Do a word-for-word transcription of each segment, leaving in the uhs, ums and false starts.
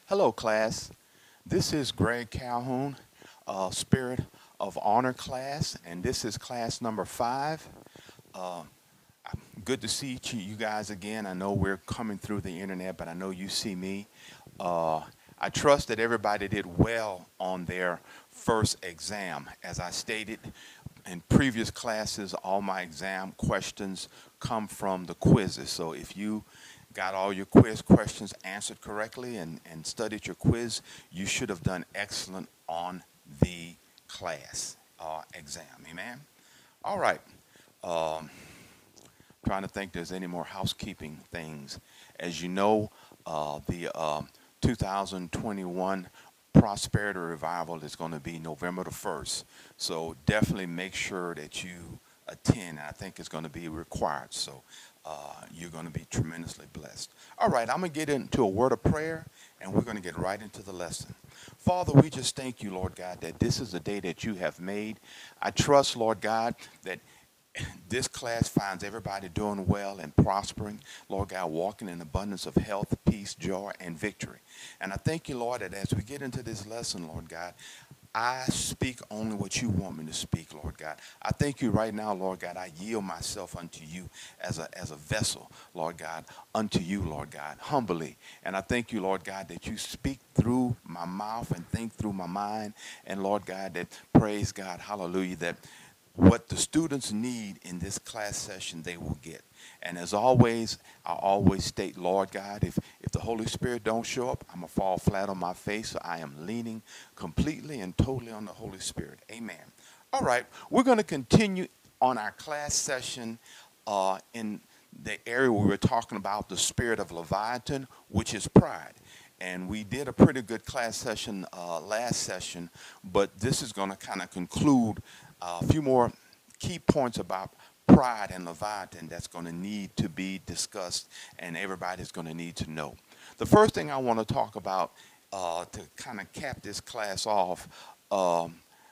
Hello, class. This is Greg Calhoun, uh, Spirit of Honor class, and this is class number five. Uh, Good to see you you guys again. I know we're coming through the internet, but I know you see me. Uh, I trust that everybody did well on their first exam. As I stated in previous classes, all my exam questions come from the quizzes. So if you got all your quiz questions answered correctly and, and studied your quiz, you should have done excellent on the class uh, exam. Amen. All right. Um, Trying to think there's any more housekeeping things. As you know, uh, the uh, two thousand twenty-one Prosperity Revival is going to be November the first. So definitely make sure that you attend. I think it's going to be required. So uh, you're going to be tremendously blessed. All right, I'm going to get into a word of prayer and we're going to get right into the lesson. Father, we just thank you, Lord God, that this is the day that you have made. I trust, Lord God, that this class finds everybody doing well and prospering, Lord God, walking in abundance of health, peace, joy, and victory. And I thank you, Lord, that as we get into this lesson, Lord God, I speak only what you want me to speak, Lord God. I thank you right now, Lord God. I yield myself unto you as a as a vessel, Lord God, unto you, Lord God, humbly. And I thank you, Lord God, that you speak through my mouth and think through my mind. And Lord God, that praise God, hallelujah, that what the students need in this class session, they will get. And as always, I always state, Lord God, if, if the Holy Spirit don't show up, I'm going to fall flat on my face. So I am leaning completely and totally on the Holy Spirit. Amen. All right, we're going to continue on our class session uh, in the area where we're talking about the spirit of Leviathan, which is pride. And we did a pretty good class session uh, last session, but this is going to kind of conclude uh, a few more key points about pride and Leviathan that's going to need to be discussed and everybody's going to need to know. The first thing I want to talk about uh, to kind of cap this class off, um,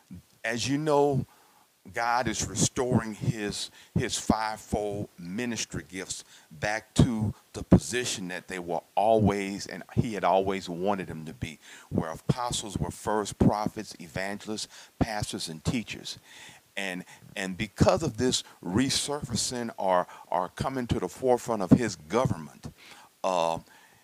as you know, God is restoring his his fivefold ministry gifts back to the position that they were always and he had always wanted them to be, where apostles were first, prophets, evangelists, pastors, and teachers. And and because of this resurfacing or or coming to the forefront of his government, uh,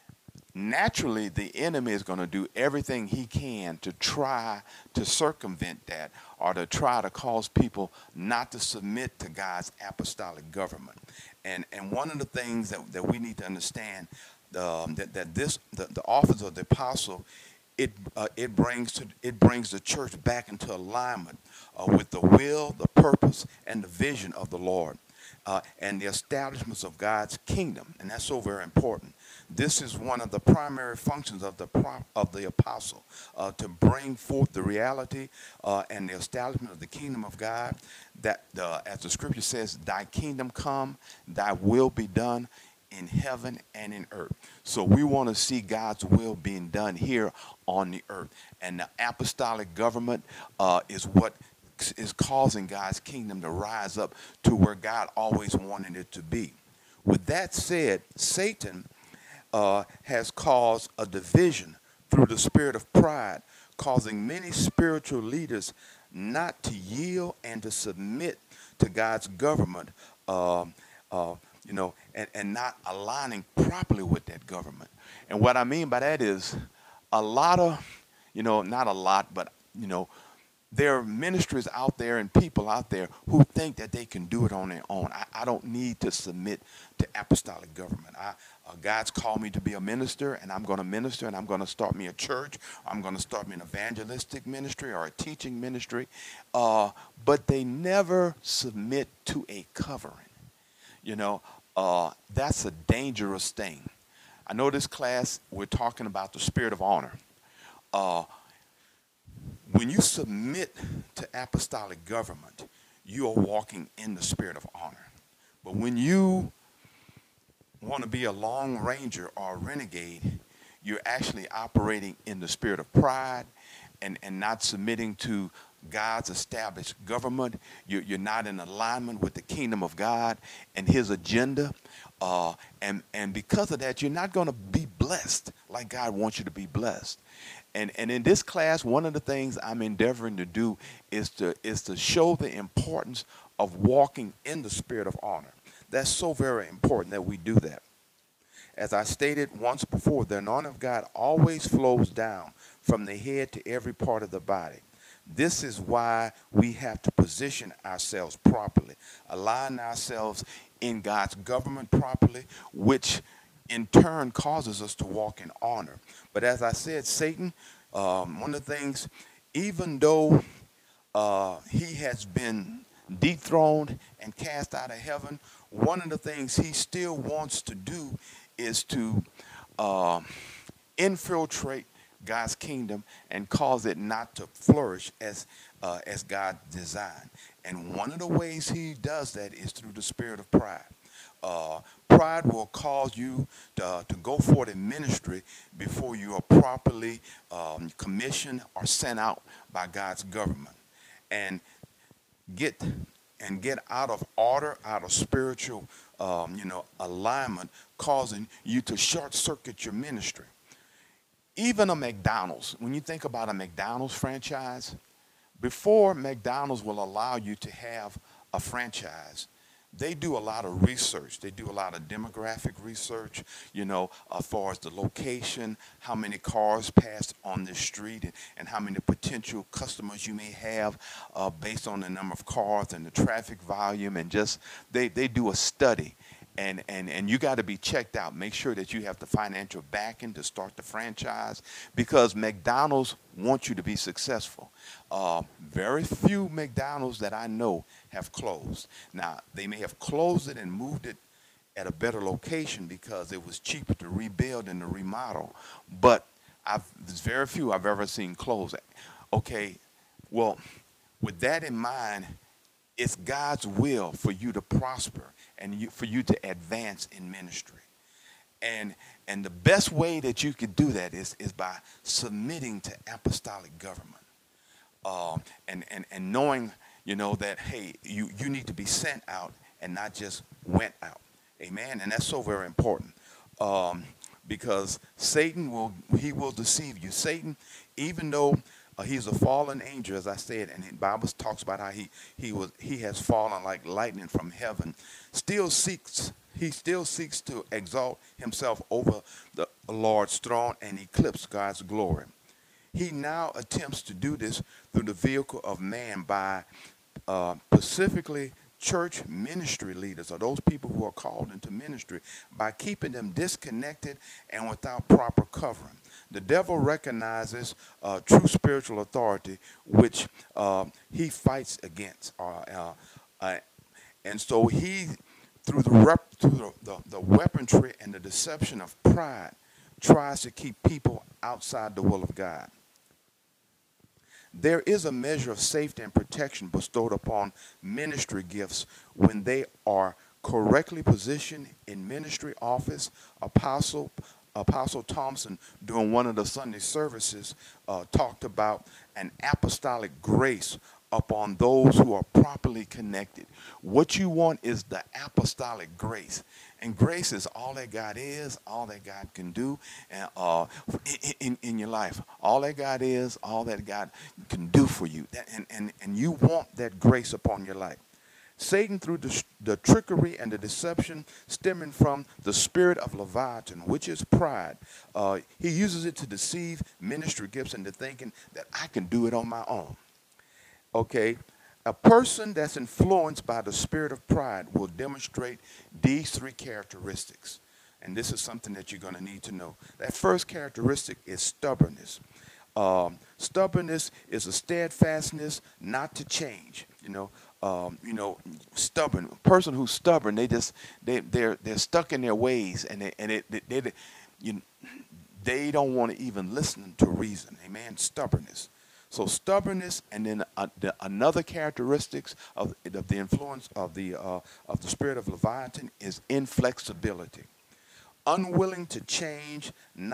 naturally the enemy is going to do everything he can to try to circumvent that or to try to cause people not to submit to God's apostolic government. And and one of the things that, that we need to understand um, that, that this the, the office of the apostle it uh, it brings to it brings the church back into alignment uh, with the will, the purpose, and the vision of the Lord, uh, and the establishments of God's kingdom, and that's so very important. This is one of the primary functions of the pro- of the apostle, uh, to bring forth the reality uh, and the establishment of the kingdom of God. That, uh, as the scripture says, "Thy kingdom come, Thy will be done in heaven and in earth." So we want to see God's will being done here on the earth, and the apostolic government uh, is what is causing God's kingdom to rise up to where God always wanted it to be. With that said, Satan uh, has caused a division through the spirit of pride, causing many spiritual leaders not to yield and to submit to God's government, um, uh, you know, and, and not aligning properly with that government. And what I mean by that is a lot of, you know, not a lot, but, you know, there are ministries out there and people out there who think that they can do it on their own. I, I don't need to submit to apostolic government. I, uh, God's called me to be a minister, and I'm going to minister, and I'm going to start me a church. I'm going to start me an evangelistic ministry or a teaching ministry. Uh, but they never submit to a covering. You know, uh, that's a dangerous thing. I know this class, we're talking about the spirit of honor. Uh, when you submit to apostolic government, you are walking in the spirit of honor. But when you want to be a lone ranger or a renegade, you're actually operating in the spirit of pride and, and not submitting to God's established government. You, you're not in alignment with the kingdom of God and his agenda. Uh, and, and because of that, you're not going to be blessed like God wants you to be blessed. And, and in this class, one of the things I'm endeavoring to do is to, is to show the importance of walking in the spirit of honor. That's so very important that we do that. As I stated once before, the anointing of God always flows down from the head to every part of the body. This is why we have to position ourselves properly, align ourselves in God's government properly, which in turn causes us to walk in honor. But as I said, Satan, um, one of the things, even though uh, he has been dethroned and cast out of heaven, one of the things he still wants to do is to uh, infiltrate God's kingdom and cause it not to flourish as uh, as God designed. And one of the ways he does that is through the spirit of pride. Uh, pride will cause you to, to go forward in ministry before you are properly um, commissioned or sent out by God's government. And get and get out of order, out of spiritual, um, you know, alignment, causing you to short circuit your ministry. Even a McDonald's, when you think about a McDonald's franchise, before McDonald's will allow you to have a franchise, they do a lot of research. They do a lot of demographic research, you know, as far as the location, how many cars pass on this street, and, and how many potential customers you may have uh, based on the number of cars and the traffic volume, and just they, they do a study. And, and, and you got to be checked out. Make sure that you have the financial backing to start the franchise, because McDonald's wants you to be successful. Uh, very few McDonald's that I know have closed. Now, they may have closed it and moved it at a better location because it was cheaper to rebuild and to remodel. But I've, there's very few I've ever seen close. Okay, well, with that in mind, it's God's will for you to prosper and you, for you to advance in ministry. And and the best way that you could do that is, is by submitting to apostolic government. Um, and, and, and knowing, you know, that, hey, you, you need to be sent out and not just went out. Amen. And that's so very important. Um, because Satan will, he will deceive you. Satan, even though uh, he's a fallen angel, as I said, and the Bible talks about how he, he was, he has fallen like lightning from heaven, still seeks, he still seeks to exalt himself over the Lord's throne and eclipse God's glory. He now attempts to do this through the vehicle of man by uh, specifically church ministry leaders, or those people who are called into ministry, by keeping them disconnected and without proper covering. The devil recognizes uh, true spiritual authority, which uh, he fights against. Uh, uh, uh, and so he, through, the, rep, through the, the, the weaponry and the deception of pride, tries to keep people outside the will of God. There is a measure of safety and protection bestowed upon ministry gifts when they are correctly positioned in ministry office. Apostle Apostle Thompson, during one of the Sunday services, uh, talked about an apostolic grace upon those who are properly connected. What you want is the apostolic grace. And grace is all that God is, all that God can do and, uh, in, in, in your life. All that God is, all that God can do for you. That, and, and, and you want that grace upon your life. Satan, through the, the trickery and the deception stemming from the spirit of Leviathan, which is pride, uh, he uses it to deceive ministry gifts into thinking that I can do it on my own. Okay, a person that's influenced by the spirit of pride will demonstrate these three characteristics. And this is something that you're going to need to know. That first characteristic is stubbornness. Um, stubbornness is a steadfastness not to change. You know, um, you know, stubborn. A person who's stubborn, they just they they're they're stuck in their ways, and they and it they, they, they you they don't want to even listen to reason. Amen. Stubbornness. So stubbornness, and then uh, the, another characteristics of, of the influence of the uh, of the spirit of Leviathan is inflexibility, unwilling to change, not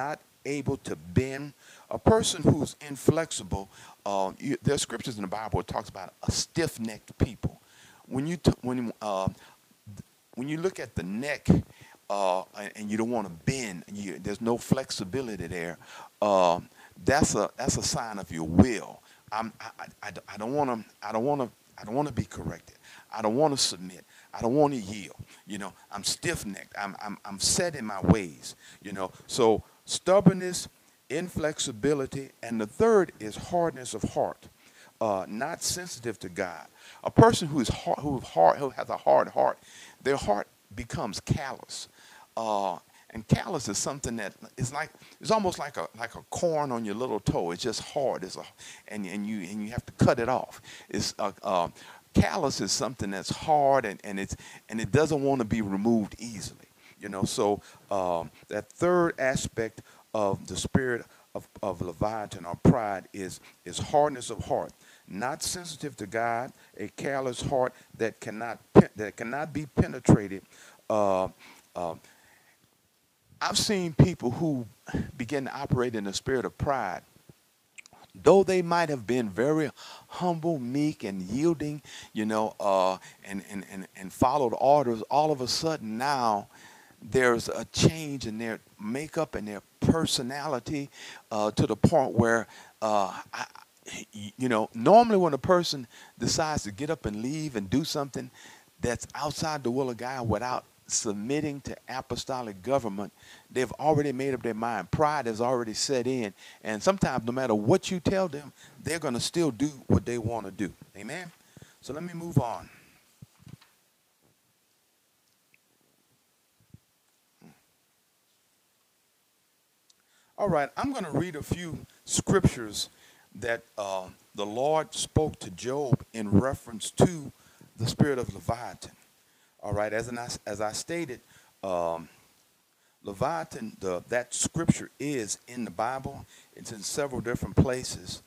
able to bend. A person who's inflexible, uh, you, there's scriptures in the Bible that talks about a stiff-necked people. When you t- when uh, when you look at the neck uh, and, and you don't want to bend, you, there's no flexibility there. Um, that's a that's a sign of your will. I'm, I, I, I don't want to I don't want to I don't want to be corrected. I don't want to submit. I don't want to yield. You know, I'm stiff-necked. I'm, I'm, I'm set in my ways. You know, so stubbornness, inflexibility, and the third is hardness of heart, uh, not sensitive to God. A person who is hard, who, hard, who has a hard heart, their heart becomes callous. Uh, and callous is something that is like it's almost like a like a corn on your little toe. It's just hard. It's a and and you and you have to cut it off. It's uh, uh, callous is something that's hard and, and it's and it doesn't want to be removed easily. You know, so um, that third aspect of the spirit of, of Leviathan or pride is is hardness of heart, not sensitive to God, a callous heart that cannot that cannot be penetrated. Uh, uh, I've seen people who begin to operate in the spirit of pride, though they might have been very humble, meek, and yielding, you know, uh, and, and, and, and followed orders. All of a sudden now there's a change in their makeup and their personality uh, to the point where, uh, I, you know, normally when a person decides to get up and leave and do something that's outside the will of God without submitting to apostolic government, they've already made up their mind. Pride has already set in, and sometimes no matter what you tell them, they're going to still do what they want to do. Amen. So let me move on. All right, I'm going to read a few scriptures that uh, the Lord spoke to Job in reference to the spirit of Leviathan. All right, as, an, as I stated, um, Leviathan, the, that scripture is in the Bible. It's in several different places.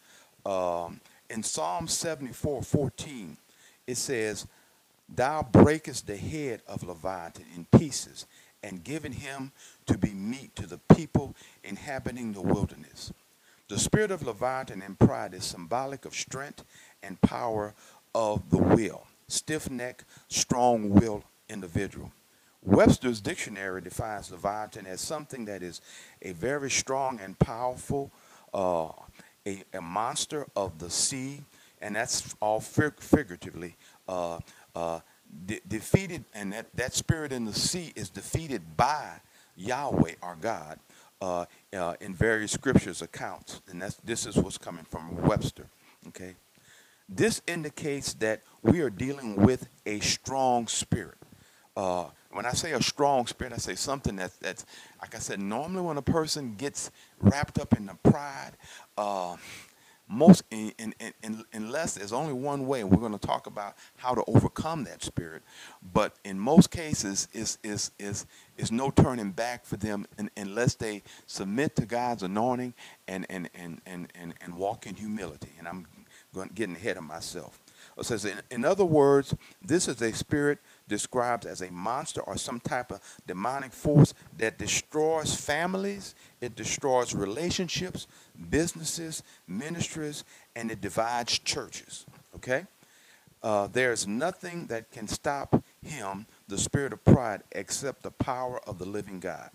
Um, in Psalm seventy-four fourteen, it says, "Thou breakest the head of Leviathan in pieces, and given him to be meat to the people inhabiting the wilderness." The spirit of Leviathan and pride is symbolic of strength and power of the will, stiff-necked, strong-willed individual. Webster's dictionary defines Leviathan as something that is a very strong and powerful, uh, a, a monster of the sea, and that's all fig- figuratively. Uh, uh, de- defeated, and that, that spirit in the sea is defeated by Yahweh, our God, uh, uh, in various scriptures accounts, and that's this is what's coming from Webster. Okay, this indicates that we are dealing with a strong spirit. Uh, when I say a strong spirit, I say something that, that's, like I said, normally when a person gets wrapped up in the pride, uh, most, in, in, in, unless there's only one way, we're going to talk about how to overcome that spirit, but in most cases, is is is is no turning back for them in, unless they submit to God's anointing and and and and and, and walk in humility. And I'm going getting ahead of myself. It says, in, in other words, this is a spirit described as a monster or some type of demonic force that destroys families, it destroys relationships, businesses, ministries, and it divides churches. Okay? Uh, there's nothing that can stop him, the spirit of pride, except the power of the living God.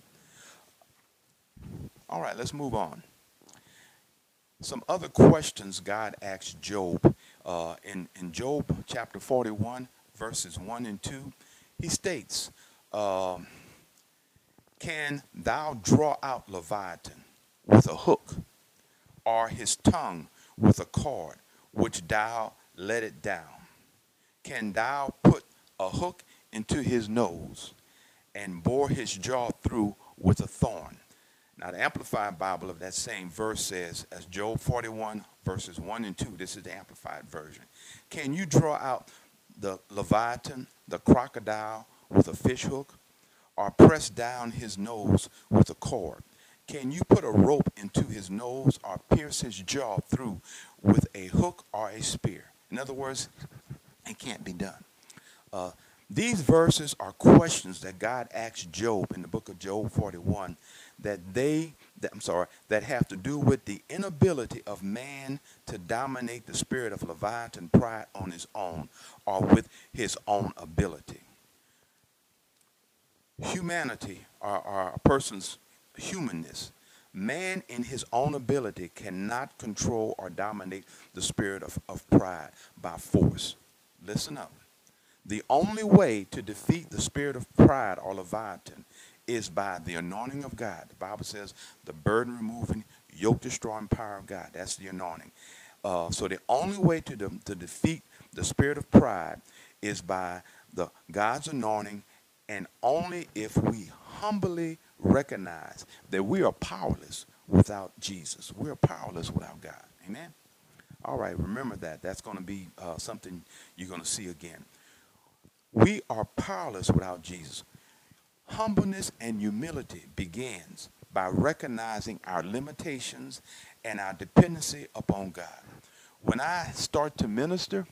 All right, let's move on. Some other questions God asked Job uh, in, in Job chapter forty-one, verses one and two. He states, uh, "Can thou draw out Leviathan with a hook, or his tongue with a cord, which thou let it down? Can thou put a hook into his nose, and bore his jaw through with a thorn?" Now, the Amplified Bible of that same verse says, as Job forty-one, verses one and two, this is the Amplified version. "Can you draw out the Leviathan, the crocodile, with a fish hook, or press down his nose with a cord? Can you put a rope into his nose, or pierce his jaw through with a hook or a spear?" In other words, it can't be done. Uh, These verses are questions that God asked Job in the book of Job forty-one that they that, I'm sorry, that have to do with the inability of man to dominate the spirit of Leviathan pride on his own or with his own ability. Humanity, or, or a person's humanness, man in his own ability cannot control or dominate the spirit of, of pride by force. Listen up. The only way to defeat the spirit of pride or Leviathan is by the anointing of God. The Bible says the burden removing, yoke destroying power of God. That's the anointing. Uh, so the only way to, de- to defeat the spirit of pride is by the God's anointing, and only if we humbly recognize that we are powerless without Jesus. We are powerless without God. Amen. All right, remember that. That's going to be uh, something you're going to see again. We are powerless without Jesus. Humbleness and humility begins by recognizing our limitations and our dependency upon God. When I start to minister,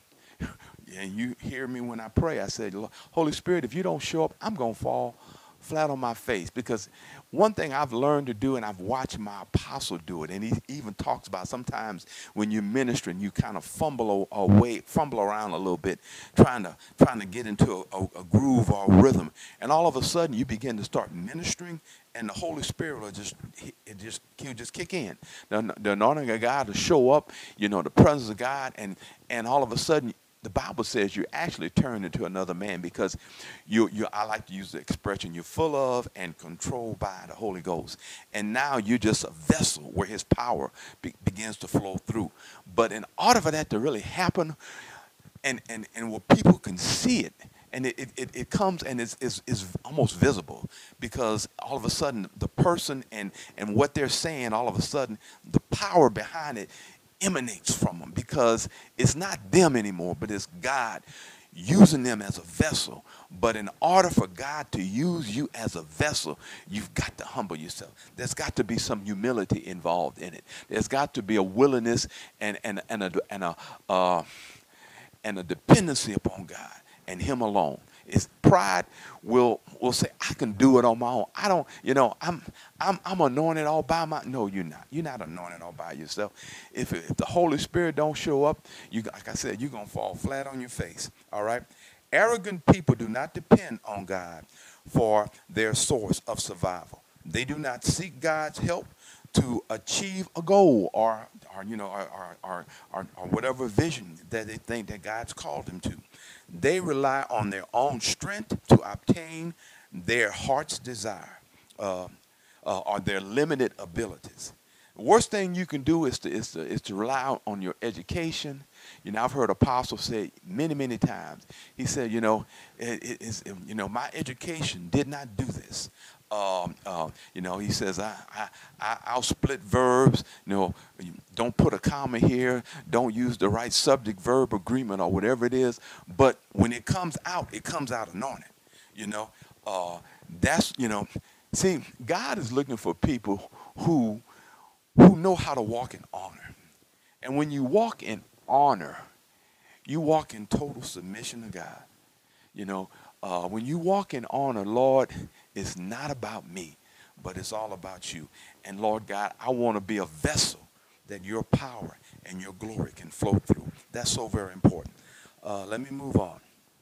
and you hear me when I pray, I say, Holy Spirit, if you don't show up, I'm going to fall flat on my face. Because one thing I've learned to do, and I've watched my apostle do it, and he even talks about sometimes when you're ministering, you kind of fumble away, fumble around a little bit, trying to trying to get into a, a, a groove or a rhythm, and all of a sudden you begin to start ministering, and the Holy Spirit will just it just he'll just kick in. The, the anointing of God will show up, you know, the presence of God, and and all of a sudden the Bible says you actually turn into another man because you, you, I like to use the expression, you're full of and controlled by the Holy Ghost. And now you're just a vessel where his power be, begins to flow through. But in order for that to really happen, and, and, and where people can see it, and it, it, it comes and is is is almost visible because all of a sudden the person and, and what they're saying, all of a sudden the power behind it emanates from them because it's not them anymore, but it's God using them as a vessel. But in order for God to use you as a vessel, you've got to humble yourself. There's got to be some humility involved in it. There's got to be a willingness and and and a and a uh, and a dependency upon God and him alone. Is pride will will say, I can do it on my own. I don't, you know, I'm I'm I'm anointed all by my. No, you're not. You're not anointed all by yourself. If if the Holy Spirit don't show up, you like I said, you're gonna fall flat on your face. All right. Arrogant people do not depend on God for their source of survival. They do not seek God's help to achieve a goal or, or you know, or, or, or, or, or whatever vision that they think that God's called them to. They rely on their own strength to obtain their heart's desire uh, uh, or their limited abilities. The worst thing you can do is to, is to, is to rely on your education. You know, I've heard Apostle say many, many times. He said, you know, it, it, it's, you know, my education did not do this. Um, uh, you know, he says, I, I, I, I'll split verbs. You know, don't put a comma here. Don't use the right subject-verb agreement or whatever it is. But when it comes out, it comes out anointed. You know, uh, that's, you know, see, God is looking for people who who know how to walk in honor. And when you walk in honor, you walk in total submission to God. You know, uh, when you walk in honor, Lord, it's not about me, but it's all about you. And Lord God, I want to be a vessel that your power and your glory can flow through. That's so very important. Uh, let me move on.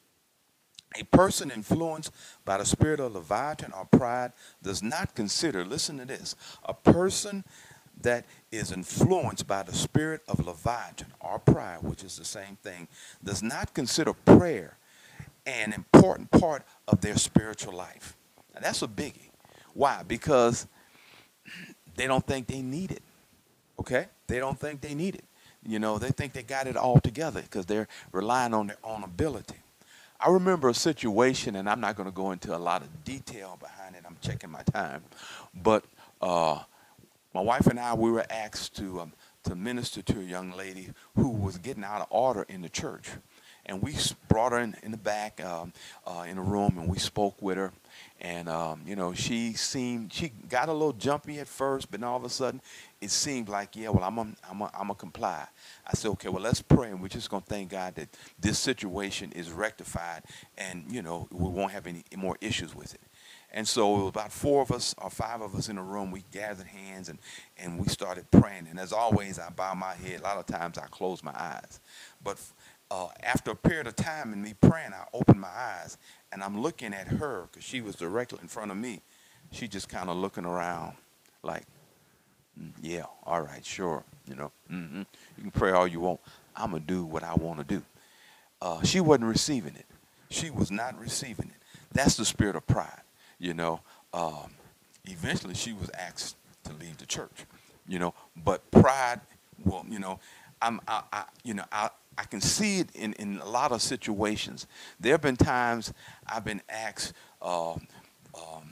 A person influenced by the spirit of Leviathan or pride does not consider, listen to this, a person that is influenced by the spirit of Leviathan or pride, which is the same thing, does not consider prayer an important part of their spiritual life. Now, that's a biggie. Why? Because they don't think they need it. Okay? They don't think they need it. You know, they think they got it all together because they're relying on their own ability. I remember a situation, and I'm not going to go into a lot of detail behind it. I'm checking my time. But uh, my wife and I, we were asked to um, to minister to a young lady who was getting out of order in the church. and we s- brought her in, in the back um, uh, in a room, and we spoke with her. And um, you know, she seemed she got a little jumpy at first, but then all of a sudden, it seemed like, yeah, well, I'm gonna I'm gonna I'm gonna comply. I said, okay, well, let's pray, and we're just gonna thank God that this situation is rectified, and you know, we won't have any more issues with it. And so it was about four of us or five of us in a room. We gathered hands and, and we started praying. And as always, I bow my head. A lot of times I close my eyes. But uh, after a period of time in me praying, I opened my eyes and I'm looking at her because she was directly in front of me. She just kind of looking around like, "Mm, yeah, all right, sure. You know, hmm you can pray all you want. I'm going to do what I want to do." Uh, she wasn't receiving it. She was not receiving it. That's the spirit of pride. You know, um, eventually she was asked to leave the church. You know, but pride, well, you know, I'm, I, I you know, I, I can see it in, in a lot of situations. There have been times I've been asked uh, um,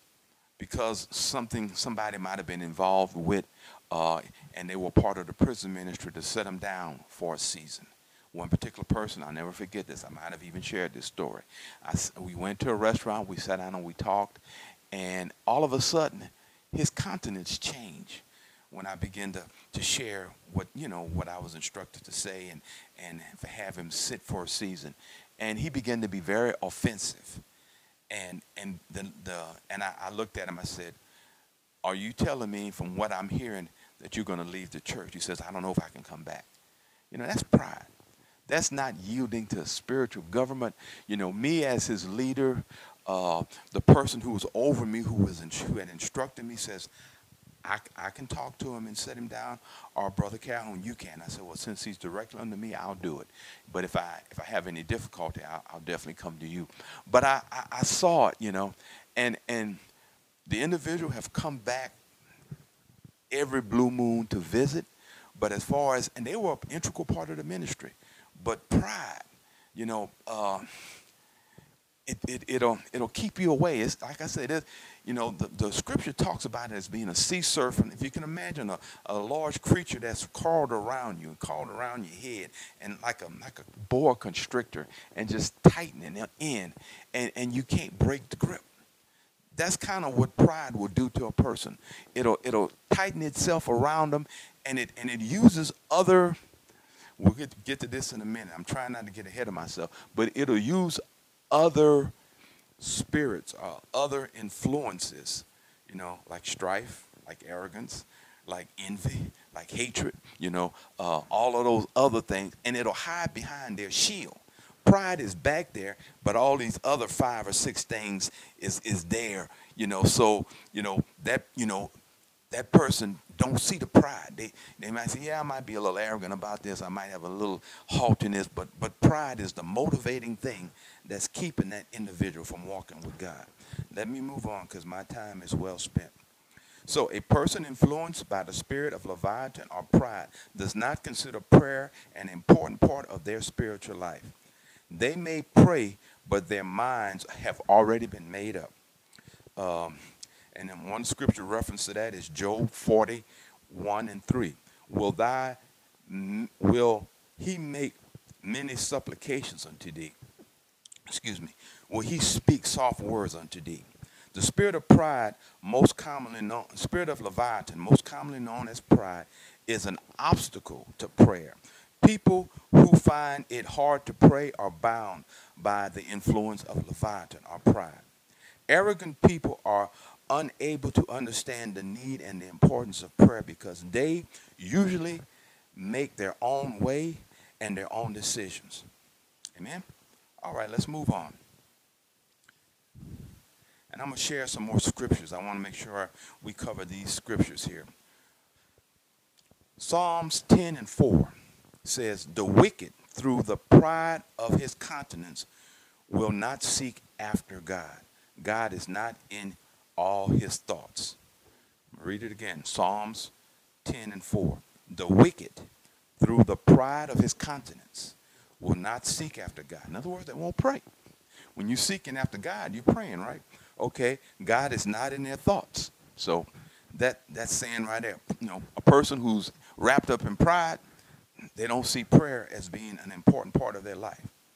because something somebody might have been involved with, uh, and they were part of the prison ministry to set them down for a season. One particular person, I'll never forget this. I might have even shared this story. I s we went to a restaurant, we sat down and we talked, and all of a sudden, his countenance changed when I began to, to share what you know what I was instructed to say and and to have him sit for a season, and he began to be very offensive. And and the the and I, I looked at him. I said, "Are you telling me from what I'm hearing that you're going to leave the church?" He says, "I don't know if I can come back." You know, that's pride. That's not yielding to spiritual government. You know, me as his leader, uh, the person who was over me, who was in, who had instructed me, says, I, I can talk to him and set him down, or Brother Calhoun, you can. I said, well, since he's directly under me, I'll do it. But if I if I have any difficulty, I'll, I'll definitely come to you. But I, I, I saw it, you know, and and the individual have come back every blue moon to visit. But as far as, and they were an integral part of the ministry, but pride, you know, uh, it, it, it'll, it'll keep you away. It's like I said, it, you know, the, the scripture talks about it as being a sea serpent. If you can imagine a, a large creature that's crawled around you and crawled around your head and like a, like a boa constrictor and just tightening it in, and, and you can't break the grip. That's kind of what pride will do to a person. It'll, it'll tighten itself around them, and it, and it uses other, we'll get, get to this in a minute. I'm trying not to get ahead of myself, but it'll use other spirits, uh, other influences, you know, like strife, like arrogance, like envy, like hatred, you know, uh, all of those other things, and it'll hide behind their shield. Pride is back there, but all these other five or six things is is there, you know. So, you know, that, you know, that person don't see the pride. They they might say, yeah, I might be a little arrogant about this. I might have a little haughtiness, but but pride is the motivating thing that's keeping that individual from walking with God. Let me move on because my time is well spent. So a person influenced by the spirit of Leviathan or pride does not consider prayer an important part of their spiritual life. They may pray, but their minds have already been made up. Um, and then one scripture reference to that is Job forty, one and three. Will thy will he make many supplications unto thee? Excuse me. Will he speak soft words unto thee? The spirit of pride, most commonly known, spirit of Leviathan, most commonly known as pride, is an obstacle to prayer. People who find it hard to pray are bound by the influence of Leviathan or pride. Arrogant people are unable to understand the need and the importance of prayer because they usually make their own way and their own decisions. Amen? All right, let's move on. And I'm going to share some more scriptures. I want to make sure we cover these scriptures here. Psalms ten and four says, the wicked, through the pride of his countenance, will not seek after God. God is not in all his thoughts. Read it again. Psalms ten and four. The wicked, through the pride of his countenance, will not seek after God. In other words, they won't pray. When you're seeking after God, you're praying, right? Okay, God is not in their thoughts. So that that's saying right there, you know, a person who's wrapped up in pride, they don't see prayer as being an important part of their life.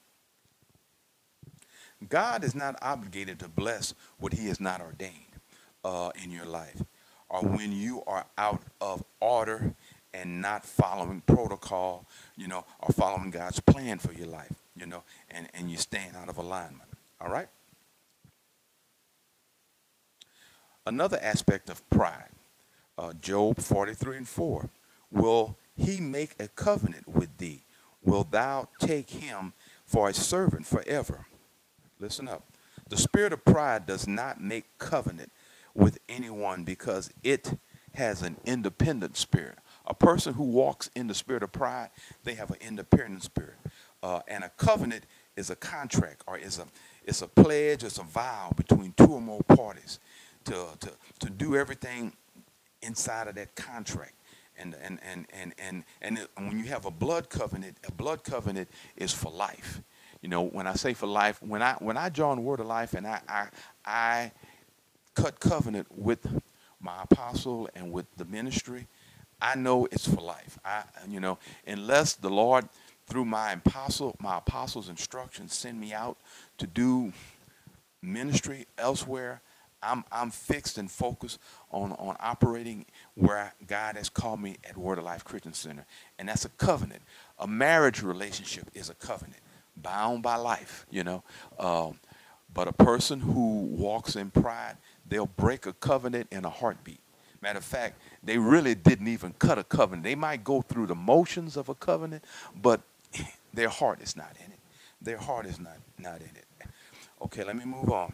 God is not obligated to bless what he has not ordained uh, in your life, or when you are out of order and not following protocol, you know, or following God's plan for your life, you know, and, and you're staying out of alignment. All right? Another aspect of pride, uh, Job forty-three and four. Will he make a covenant with thee? Will thou take him for a servant forever? Listen up. The spirit of pride does not make covenant with anyone because it has an independent spirit. A person who walks in the spirit of pride, they have an independent spirit. Uh, and a covenant is a contract, or is a it's a pledge, it's a vow between two or more parties to to, to do everything inside of that contract. And and and and and and it, when you have a blood covenant, a blood covenant is for life. You know, when I say for life, when I when I join Word of Life and I I, I cut covenant with my apostle and with the ministry, I know it's for life. I you know, unless the Lord through my apostle my apostles' instructions send me out to do ministry elsewhere, I'm I'm fixed and focused on on operating where I, God has called me at Word of Life Christian Center, and that's a covenant. A marriage relationship is a covenant, bound by life, you know. Um, but a person who walks in pride, they'll break a covenant in a heartbeat. Matter of fact, they really didn't even cut a covenant. They might go through the motions of a covenant, but their heart is not in it. Their heart is not not in it. Okay, let me move on.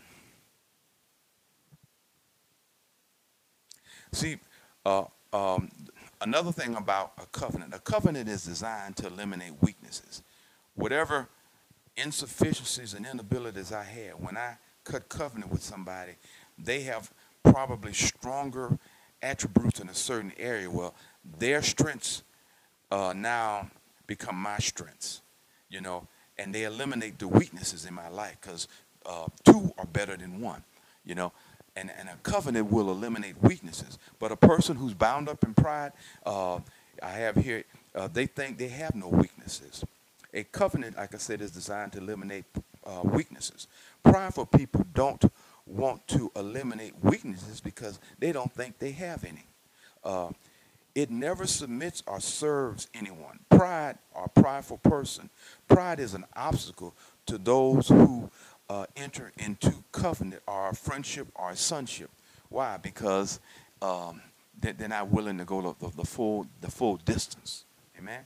See, uh, um, another thing about a covenant, a covenant is designed to eliminate weaknesses. Whatever insufficiencies and inabilities I had, when I cut covenant with somebody, they have probably stronger attributes in a certain area. Well, their strengths uh, now become my strengths, you know, and they eliminate the weaknesses in my life because uh, two are better than one, you know. And, and a covenant will eliminate weaknesses. But a person who's bound up in pride, uh, I have here, uh, they think they have no weaknesses. A covenant, like I said, is designed to eliminate uh, weaknesses. Prideful people don't want to eliminate weaknesses because they don't think they have any. Uh, it never submits or serves anyone. Pride, or a prideful person, pride is an obstacle to those who uh, enter into covenant or friendship or sonship. Why? Because um, they, they're not willing to go the, the, the full the full distance. Amen.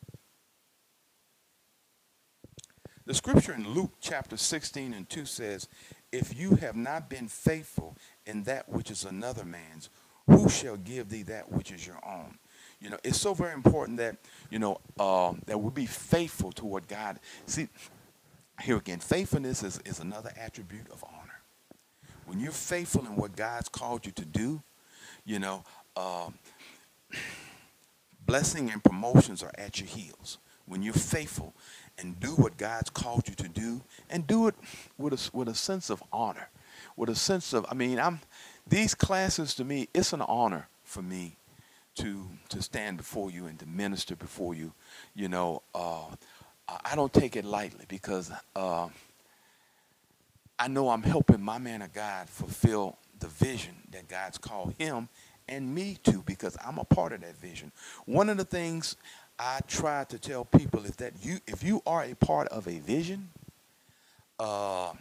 The scripture in Luke chapter sixteen and two says, "If you have not been faithful in that which is another man's, who shall give thee that which is your own?" You know, it's so very important that, you know, um, that we be faithful to what God. See, here again, faithfulness is, is another attribute of honor. When you're faithful in what God's called you to do, you know, um, blessing and promotions are at your heels. When you're faithful and do what God's called you to do, and do it with a, with a sense of honor, with a sense of, I mean, I'm these classes to me, it's an honor for me to to stand before you and to minister before you. You know, uh, I don't take it lightly because uh, I know I'm helping my man of God fulfill the vision that God's called him and me to, because I'm a part of that vision. One of the things I try to tell people is that you, if you are a part of a vision, uh,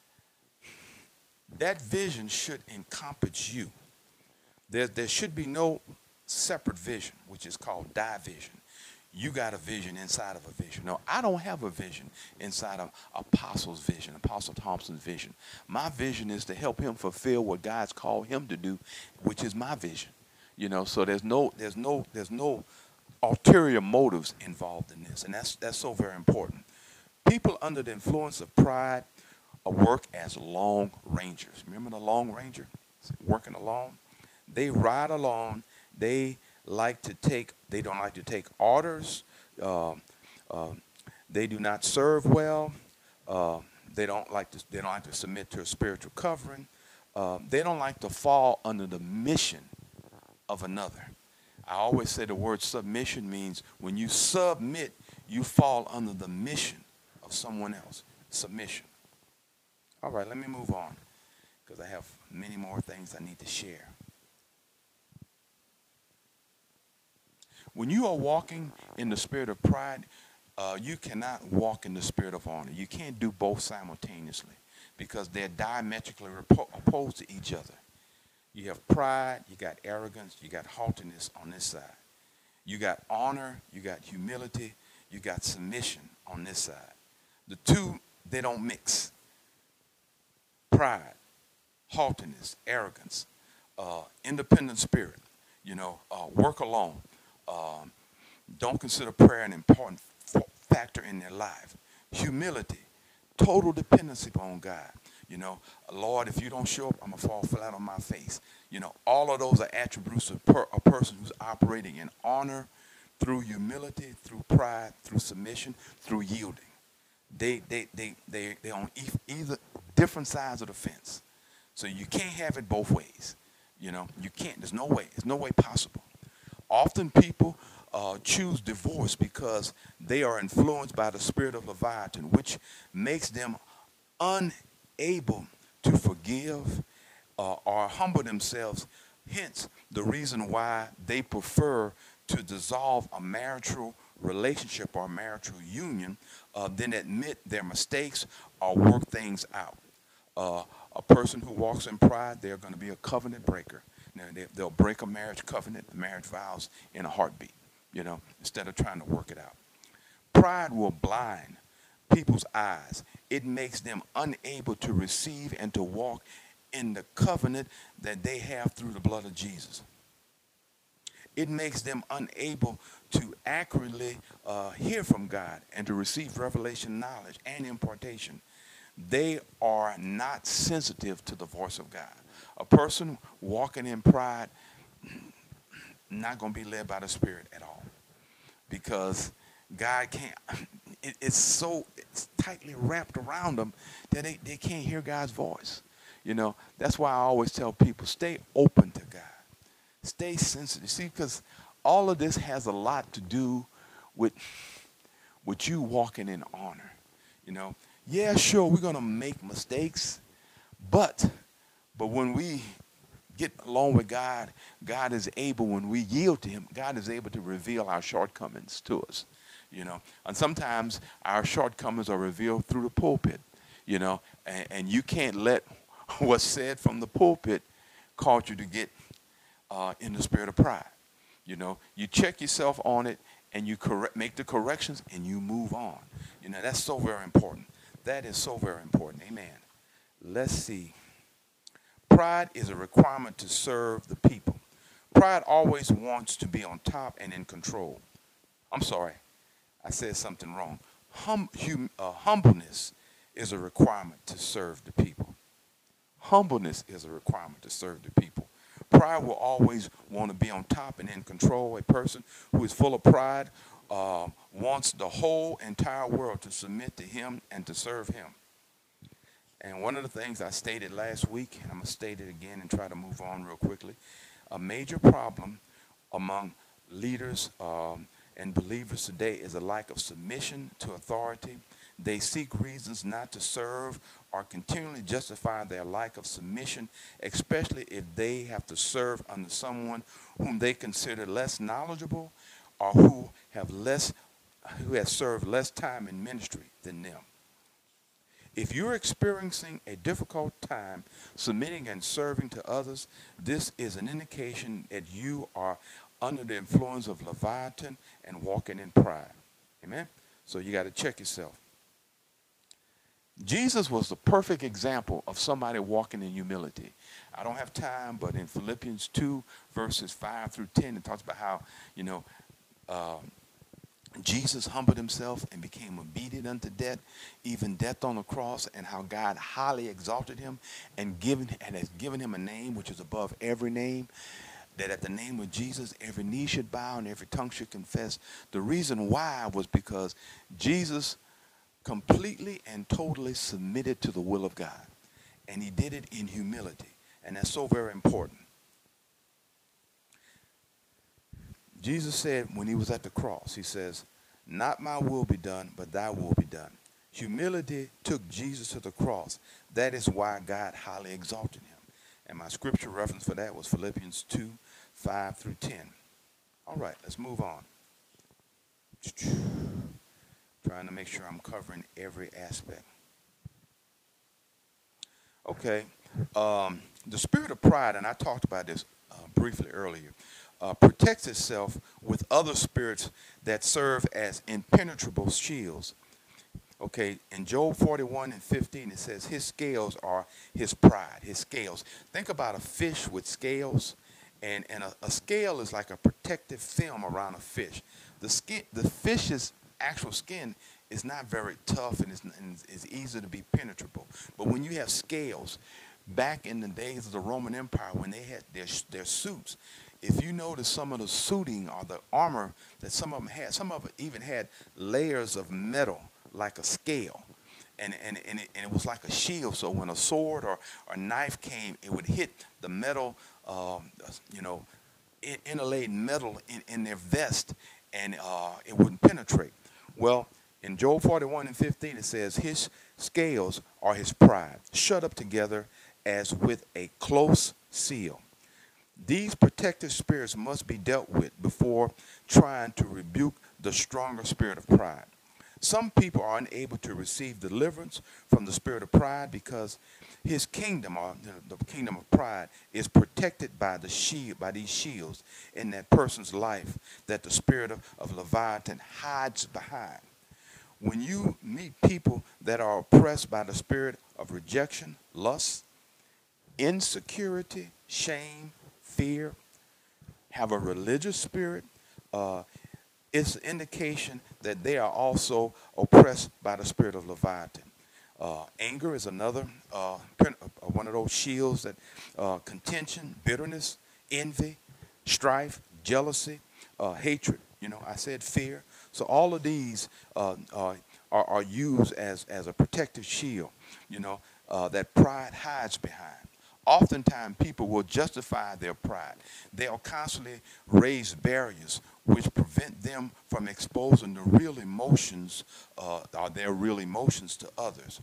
that vision should encompass you. There, there should be no separate vision, which is called division. You got a vision inside of a vision. No, I don't have a vision inside of Apostle's vision, Apostle Thompson's vision. My vision is to help him fulfill what God's called him to do, which is my vision. You know, so there's no, there's no, there's no ulterior motives involved in this, and that's that's so very important. People under the influence of pride uh, work as long rangers. Remember the long ranger working alone? They ride alone. They like to take. They don't like to take orders. Uh, uh, they do not serve well. Uh, they don't like to. They don't like to submit to a spiritual covering. Uh, they don't like to fall under the mission of another. I always say the word submission means when you submit, you fall under the mission of someone else. Submission. All right, let me move on because I have many more things I need to share. When you are walking in the spirit of pride, uh, you cannot walk in the spirit of honor. You can't do both simultaneously because they're diametrically repo- opposed to each other. You have pride, you got arrogance, you got haughtiness on this side. You got honor, you got humility, you got submission on this side. The two, they don't mix. Pride, haughtiness, arrogance, uh, independent spirit, you know, uh, work alone. Um, don't consider prayer an important f- factor in their life. Humility, total dependency on God. You know, Lord, if you don't show up, I'm going to fall flat on my face. You know, all of those are attributes of per, a person who's operating in honor through humility, through pride, through submission, through yielding. They, they, they, they, they're on e- either different sides of the fence. So you can't have it both ways. You know, you can't. There's no way. There's no way possible. Often people uh, choose divorce because they are influenced by the spirit of Leviathan, which makes them unable to forgive uh, or humble themselves. Hence, the reason why they prefer to dissolve a marital relationship or marital union uh, than admit their mistakes or work things out. Uh, a person who walks in pride, they're going to be a covenant breaker. Now, they, they'll break a marriage covenant, marriage vows in a heartbeat, you know, instead of trying to work it out. Pride will blind people's eyes. It makes them unable to receive and to walk in the covenant that they have through the blood of Jesus. It makes them unable to accurately uh, hear from God and to receive revelation knowledge and impartation. They are not sensitive to the voice of God. A person walking in pride, not going to be led by the Spirit at all, because God can't. It, it's so it's tightly wrapped around them that they, they can't hear God's voice. You know, that's why I always tell people, stay open to God. Stay sensitive. See, because all of this has a lot to do with, with you walking in honor. You know, yeah, sure, we're going to make mistakes, but but when we get along with God, God is able, when we yield to him, God is able to reveal our shortcomings to us, you know. And sometimes our shortcomings are revealed through the pulpit, you know, and, and you can't let what's said from the pulpit cause you to get uh, in the spirit of pride. You know, you check yourself on it and you correct, make the corrections and you move on. You know, that's so very important. That is so very important. Amen. Let's see. Pride is a requirement to serve the people. Pride always wants to be on top and in control. I'm sorry, I said something wrong. Hum, hum, uh, humbleness is a requirement to serve the people. Humbleness is a requirement to serve the people. Pride will always want to be on top and in control. A person who is full of pride uh, wants the whole entire world to submit to him and to serve him. And one of the things I stated last week, and I'm going to state it again and try to move on real quickly, a major problem among leaders um, and believers today is a lack of submission to authority. They seek reasons not to serve or continually justify their lack of submission, especially if they have to serve under someone whom they consider less knowledgeable or who have less, who has served less time in ministry than them. If you're experiencing a difficult time submitting and serving to others, this is an indication that you are under the influence of Leviathan and walking in pride. Amen? So you got to check yourself. Jesus was the perfect example of somebody walking in humility. I don't have time, but in Philippians two, verses five through ten, it talks about how, you know, uh, Jesus humbled himself and became obedient unto death, even death on the cross, and how God highly exalted him and given and has given him a name which is above every name, that at the name of Jesus every knee should bow and every tongue should confess. The reason why was because Jesus completely and totally submitted to the will of God, and he did it in humility, and that's so very important. Jesus said when he was at the cross, he says, not my will be done, but thy will be done. Humility took Jesus to the cross. That is why God highly exalted him. And my scripture reference for that was Philippians two, five through ten. All right, let's move on. Trying to make sure I'm covering every aspect. Okay, um, the spirit of pride, and I talked about this uh, briefly earlier, uh, protects itself with other spirits that serve as impenetrable shields. Okay, in Job forty-one and fifteen, it says, his scales are his pride, his scales. Think about a fish with scales, and, and a, a scale is like a protective film around a fish. The skin, the fish's actual skin is not very tough and is, and is easy to be penetrable. But when you have scales, back in the days of the Roman Empire, when they had their, their suits, if you notice some of the suiting or the armor that some of them had, some of it even had layers of metal like a scale. And, and, and, it, and it was like a shield. So when a sword or a knife came, it would hit the metal, um, you know, in, interlaid metal in, in their vest, and uh, it wouldn't penetrate. Well, in Job forty-one and fifteen, it says, his scales are his pride, shut up together as with a close seal. These protective spirits must be dealt with before trying to rebuke the stronger spirit of pride. Some people are unable to receive deliverance from the spirit of pride because his kingdom, or the kingdom of pride, is protected by the shield, by these shields in that person's life that the spirit of, of Leviathan hides behind. When you meet people that are oppressed by the spirit of rejection, lust, insecurity, shame, fear, have a religious spirit, uh, it's an indication that they are also oppressed by the spirit of Leviathan. Uh, anger is another uh, one of those shields that uh, contention, bitterness, envy, strife, jealousy, uh, hatred. You know, I said fear. So all of these uh, uh, are, are used as, as a protective shield, you know, uh, that pride hides behind. Oftentimes, people will justify their pride. They'll constantly raise barriers which prevent them from exposing the real emotions, uh, or their real emotions to others.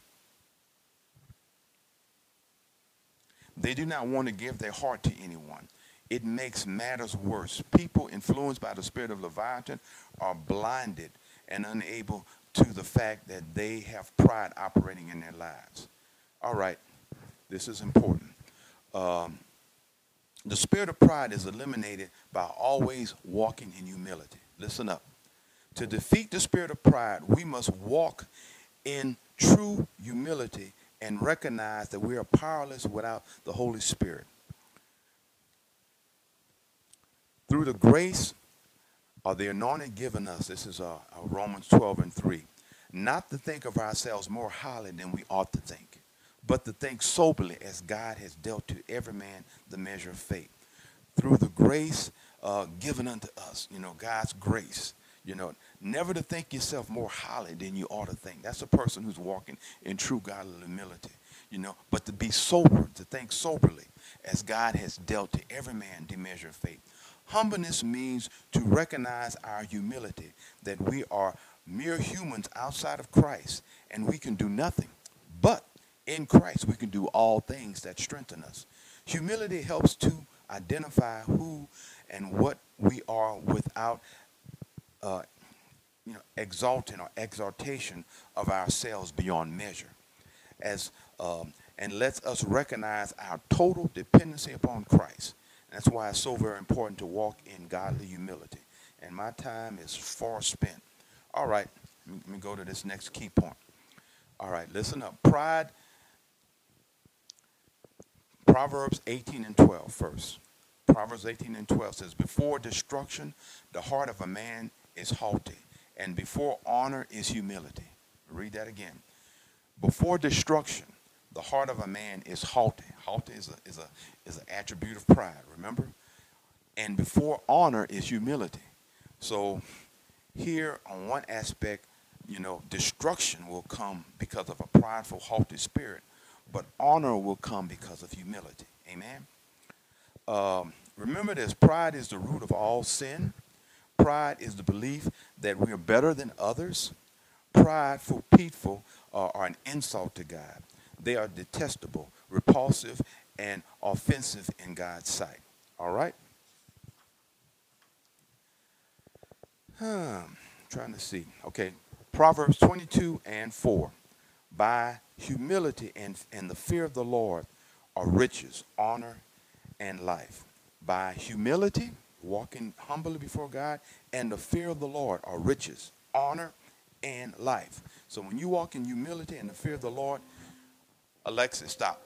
They do not want to give their heart to anyone. It makes matters worse. People influenced by the spirit of Leviathan are blinded and unable to the fact that they have pride operating in their lives. All right, this is important. Um, the spirit of pride is eliminated by always walking in humility. Listen up. To defeat the spirit of pride, we must walk in true humility and recognize that we are powerless without the Holy Spirit. Through the grace of the anointing given us, this is uh, uh, Romans twelve and three, not to think of ourselves more highly than we ought to think, but to think soberly as God has dealt to every man the measure of faith. Through the grace uh, given unto us, you know, God's grace, you know, never to think yourself more highly than you ought to think. That's a person who's walking in true godly humility, you know, but to be sober, to think soberly as God has dealt to every man the measure of faith. Humbleness means to recognize our humility, that we are mere humans outside of Christ, and we can do nothing. But in Christ, we can do all things that strengthen us. Humility helps to identify who and what we are without uh, you know, exalting or exaltation of ourselves beyond measure. As um, and lets us recognize our total dependency upon Christ. And that's why it's so very important to walk in godly humility. And my time is far spent. All right, let me, let me go to this next key point. All right, listen up. Pride, Proverbs eighteen and twelve first. Proverbs eighteen and twelve says, before destruction, the heart of a man is haughty, and before honor is humility. Read that again. Before destruction, the heart of a man is haughty. Haughty is a, is a, is an attribute of pride, remember? And before honor is humility. So here on one aspect, you know, destruction will come because of a prideful, haughty spirit, but honor will come because of humility. Amen? Um, remember this, pride is the root of all sin. Pride is the belief that we are better than others. prideful people are, are an insult to God. They are detestable, repulsive, and offensive in God's sight. All right? Hmm, trying to see. Okay, Proverbs twenty-two and four. By humility and, and the fear of the Lord are riches, honor, and life. By humility, walking humbly before God, and the fear of the Lord are riches, honor, and life. So when you walk in humility and the fear of the Lord, Alexa, stop.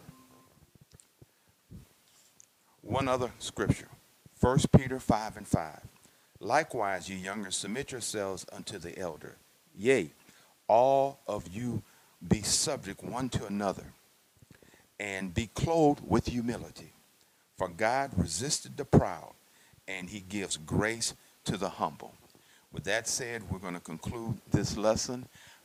One other scripture, First Peter five and five. Likewise, ye younger, submit yourselves unto the elder. Yea, all of you be subject one to another, and be clothed with humility. For God resisted the proud, and he gives grace to the humble. With that said, we're going to conclude this lesson.